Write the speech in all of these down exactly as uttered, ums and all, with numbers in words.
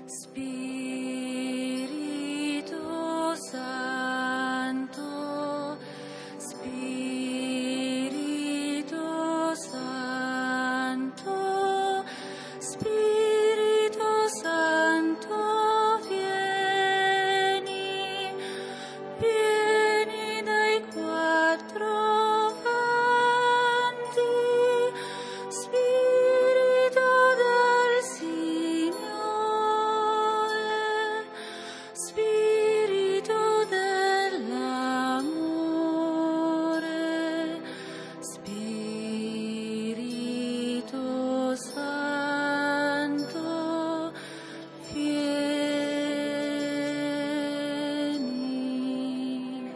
Spirito Santo, Spirito Santo, Spirito Santo, vieni, vieni dai quattro venti, Spirito del Signore, Spirito dell'amore, Spirito Santo, vieni.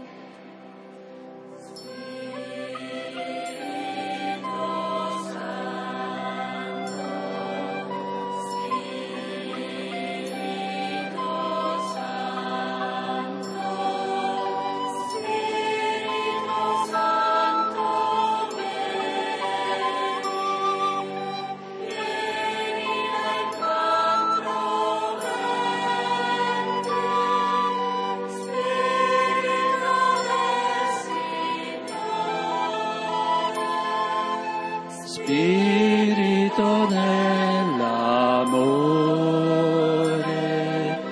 Spirito dell'amore,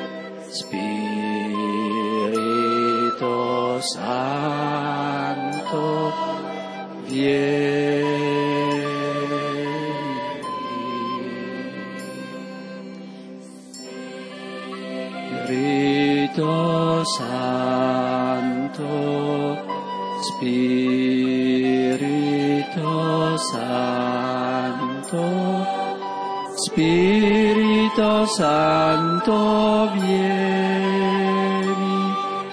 Spirito Santo, vieni. Spirito Santo, Spirito Santo, Spirito Santo, vieni,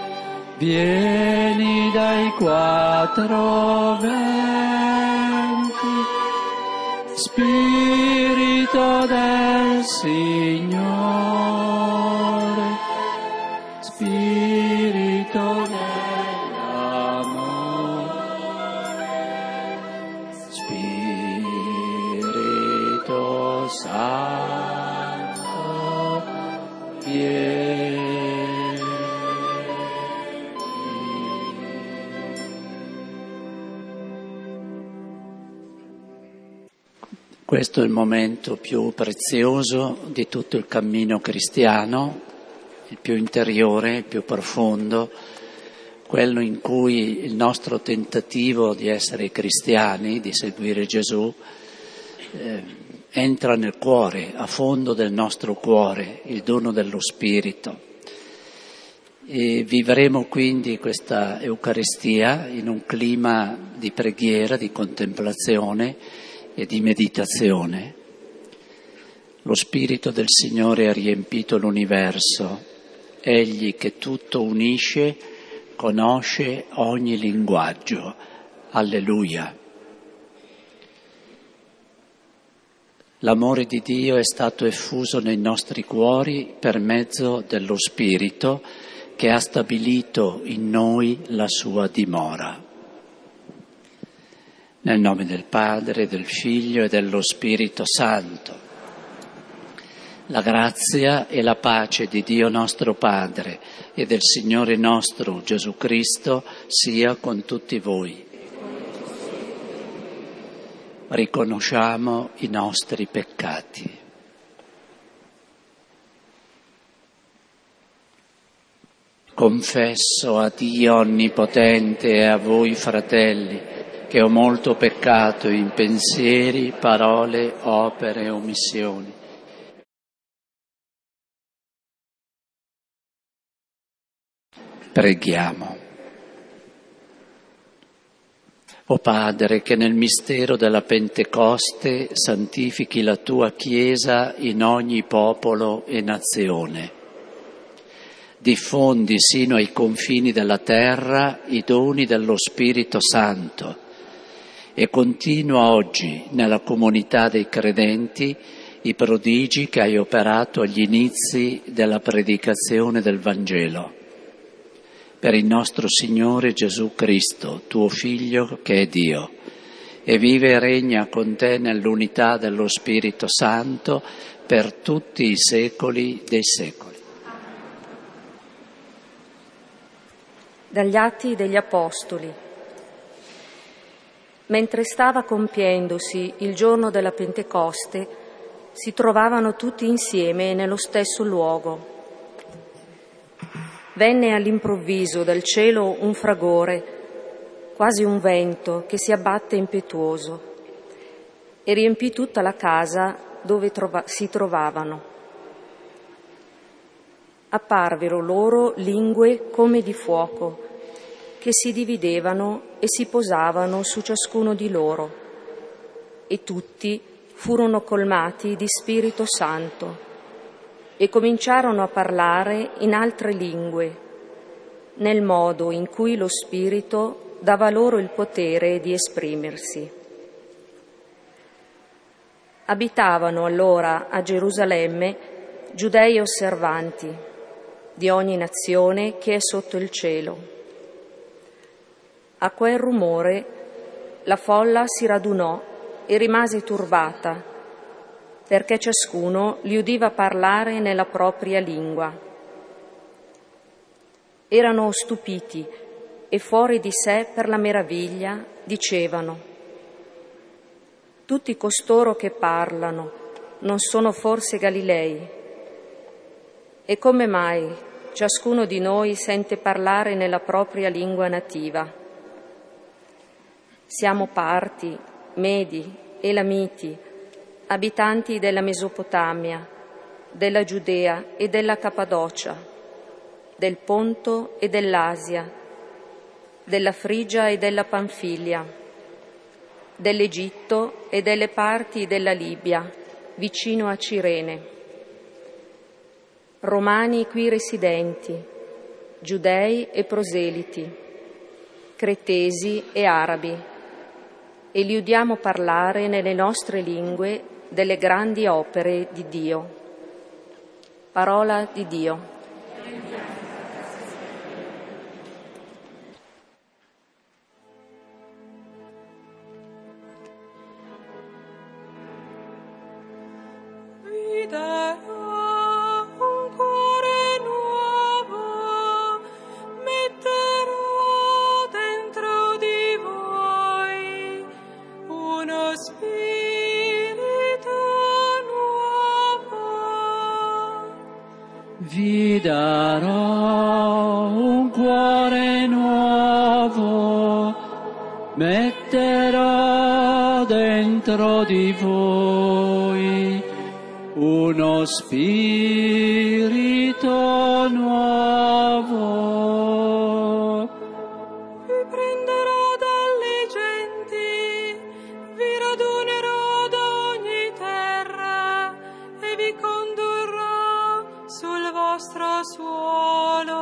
vieni dai quattro venti, Spirito del Signore, Spirito dell'amore, Spirito Santo, vieni. Questo è il momento più prezioso di tutto il cammino cristiano, il più interiore, il più profondo, quello in cui il nostro tentativo di essere cristiani, di seguire Gesù, eh, entra nel cuore, a fondo del nostro cuore, il dono dello Spirito. E vivremo quindi questa Eucaristia in un clima di preghiera, di contemplazione e di meditazione. Lo Spirito del Signore ha riempito l'universo, Egli che tutto unisce, conosce ogni linguaggio. Alleluia. L'amore di Dio è stato effuso nei nostri cuori per mezzo dello Spirito che ha stabilito in noi la sua dimora. Nel nome del Padre, del Figlio e dello Spirito Santo. La grazia e la pace di Dio nostro Padre e del Signore nostro Gesù Cristo sia con tutti voi. Riconosciamo i nostri peccati. Confesso a Dio Onnipotente e a voi, fratelli, che ho molto peccato in pensieri, parole, opere e omissioni. Preghiamo. O Padre, che nel mistero della Pentecoste santifichi la tua Chiesa in ogni popolo e nazione. Diffondi sino ai confini della terra i doni dello Spirito Santo e continua oggi nella comunità dei credenti i prodigi che hai operato agli inizi della predicazione del Vangelo. Per il nostro Signore Gesù Cristo, tuo Figlio che è Dio, e vive e regna con te nell'unità dello Spirito Santo per tutti i secoli dei secoli. Dagli Atti degli Apostoli. Mentre stava compiendosi il giorno della Pentecoste, si trovavano tutti insieme nello stesso luogo. Venne all'improvviso dal cielo un fragore, quasi un vento che si abbatte impetuoso, e riempì tutta la casa dove trova- si trovavano. Apparvero loro lingue come di fuoco, che si dividevano e si posavano su ciascuno di loro, e tutti furono colmati di Spirito Santo e cominciarono a parlare in altre lingue, nel modo in cui lo Spirito dava loro il potere di esprimersi. Abitavano allora a Gerusalemme giudei osservanti di ogni nazione che è sotto il cielo. A quel rumore la folla si radunò e rimase turbata, perché ciascuno li udiva parlare nella propria lingua. Erano stupiti e fuori di sé per la meraviglia dicevano: tutti costoro che parlano non sono forse Galilei? E come mai ciascuno di noi sente parlare nella propria lingua nativa? Siamo parti, Medi, Elamiti, abitanti della Mesopotamia, della Giudea e della Cappadocia, del Ponto e dell'Asia, della Frigia e della Panfilia, dell'Egitto e delle parti della Libia, vicino a Cirene, romani qui residenti, giudei e proseliti, cretesi e arabi, e li udiamo parlare nelle nostre lingue delle grandi opere di Dio. Parola di Dio. Vi darò un cuore nuovo, metterò dentro di voi uno spirito nuovo. Vi darò un cuore nuovo, metterò dentro di voi uno spirito nuovo. Vi prenderò dalle genti, vi radunerò d'ogni terra e vi condurrò sul vostro suolo.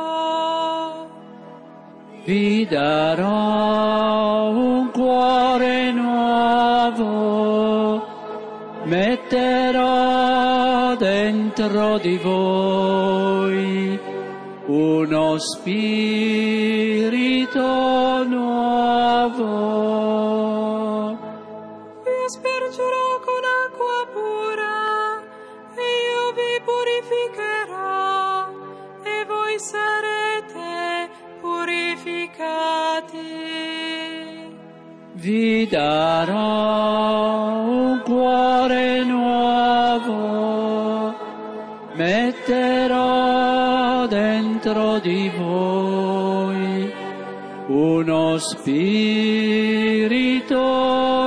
Vi darò un cuore nuovo, metterò dentro di voi uno spirito nuovo. Vi aspergerò con acqua pura e io vi purificherò e voi sarete purificati. Vi darò un cuore nuovo, metterò dentro di voi uno spirito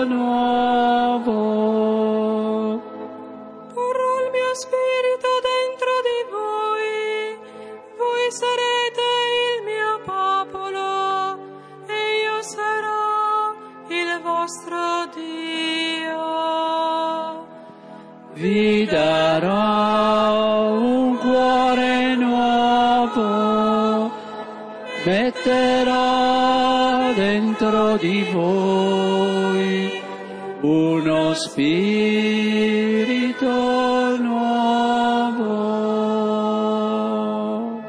nuovo. Porrò il mio spirito dentro di voi, voi sarete il mio popolo e io sarò il vostro Dio. Vi darò un cuore nuovo, metterò dentro di voi uno spirito nuovo.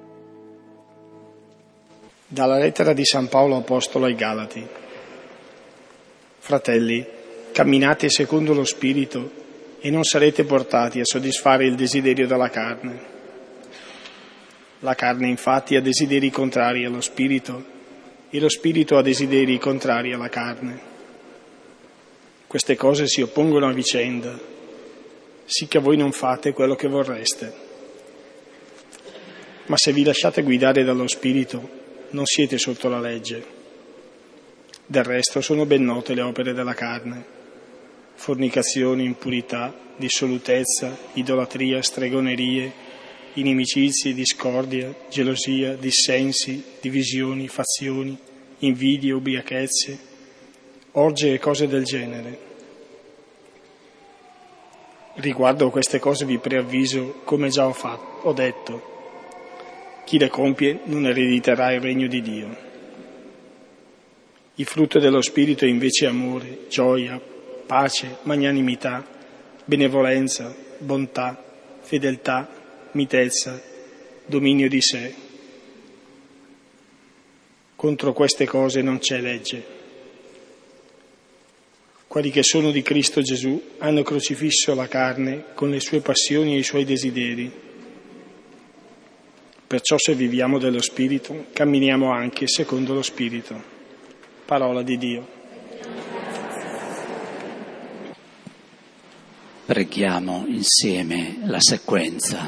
Dalla lettera di San Paolo Apostolo ai Galati. Fratelli, camminate secondo lo Spirito e non sarete portati a soddisfare il desiderio della carne. La carne infatti ha desideri contrari allo Spirito e lo Spirito ha desideri contrari alla carne. Queste cose si oppongono a vicenda, sì che voi non fate quello che vorreste. Ma se vi lasciate guidare dallo Spirito, non siete sotto la legge. Del resto sono ben note le opere della carne: fornicazione, impurità, dissolutezza, idolatria, stregonerie, inimicizie, discordia, gelosia, dissensi, divisioni, fazioni, invidie, ubriachezze, orge e cose del genere. Riguardo a queste cose vi preavviso, come già ho fatto, ho detto: chi le compie non erediterà il regno di Dio. Il frutto dello Spirito è invece amore, gioia, pace, magnanimità, benevolenza, bontà, fedeltà, mitezza, dominio di sé. Contro queste cose non c'è legge. Quelli che sono di Cristo Gesù hanno crocifisso la carne con le sue passioni e i suoi desideri. Perciò se viviamo dello Spirito, camminiamo anche secondo lo Spirito. Parola di Dio. Preghiamo insieme la sequenza.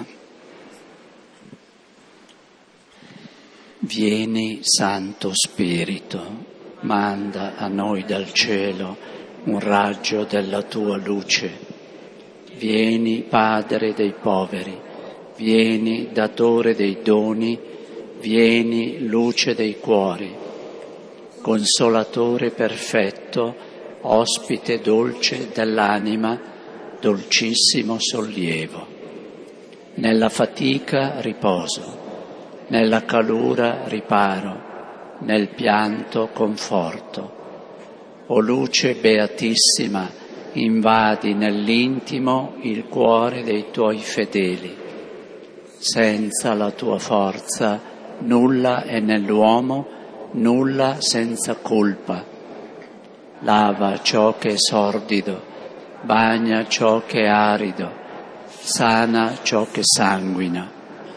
Vieni, Santo Spirito, manda a noi dal cielo un raggio della tua luce. Vieni, Padre dei poveri, vieni, datore dei doni, vieni, luce dei cuori. Consolatore perfetto, ospite dolce dell'anima, dolcissimo sollievo. Nella fatica riposo, nella calura riparo, nel pianto conforto. O luce beatissima, invadi nell'intimo il cuore dei tuoi fedeli. Senza la tua forza nulla è nell'uomo, nulla senza colpa. Lava ciò che è sordido, bagna ciò che è arido, sana ciò che sanguina.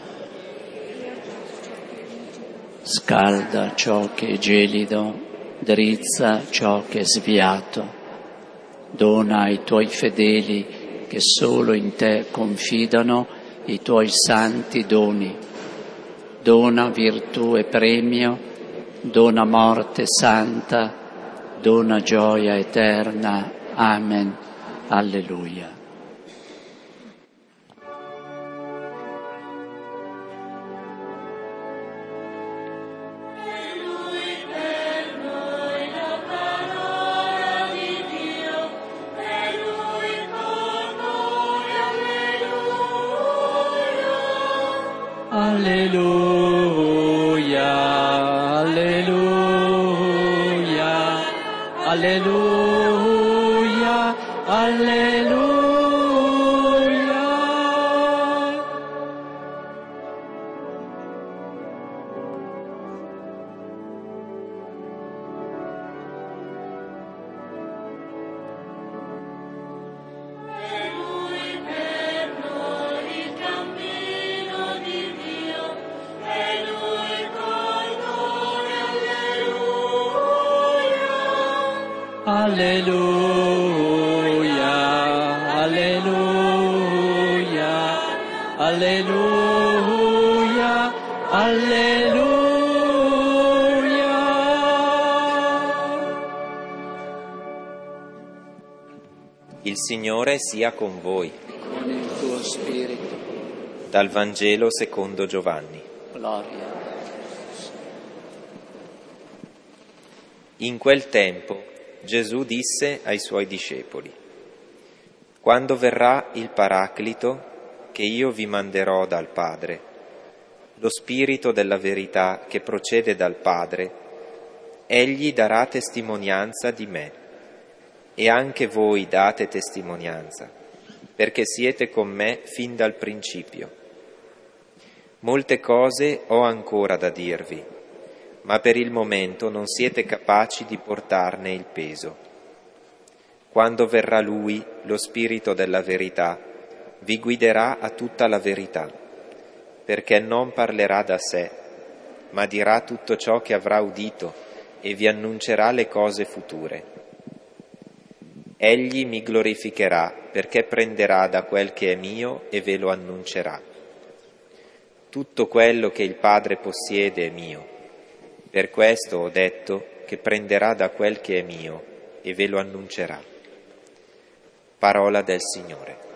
Scalda ciò che è gelido, drizza ciò che è sviato. Dona ai tuoi fedeli che solo in te confidano i tuoi santi doni. Dona virtù e premio, dona morte santa, dona gioia eterna. Amen. Alleluia. Alleluia, alleluia, alleluia, alleluia. Alleluia, alleluia, alleluia, alleluia. Il Signore sia con voi. Con il tuo spirito. Dal Vangelo secondo Giovanni. Gloria. In quel tempo Gesù disse ai suoi discepoli: quando verrà il Paraclito, che io vi manderò dal Padre, lo Spirito della verità che procede dal Padre, egli darà testimonianza di me. E anche voi date testimonianza, perché siete con me fin dal principio. Molte cose ho ancora da dirvi, ma per il momento non siete capaci di portarne il peso. Quando verrà Lui, lo Spirito della verità, vi guiderà a tutta la verità, perché non parlerà da sé, ma dirà tutto ciò che avrà udito e vi annuncerà le cose future. Egli mi glorificherà, perché prenderà da quel che è mio e ve lo annuncerà. Tutto quello che il Padre possiede è mio. Per questo ho detto che prenderà da quel che è mio e ve lo annuncerà. Parola del Signore.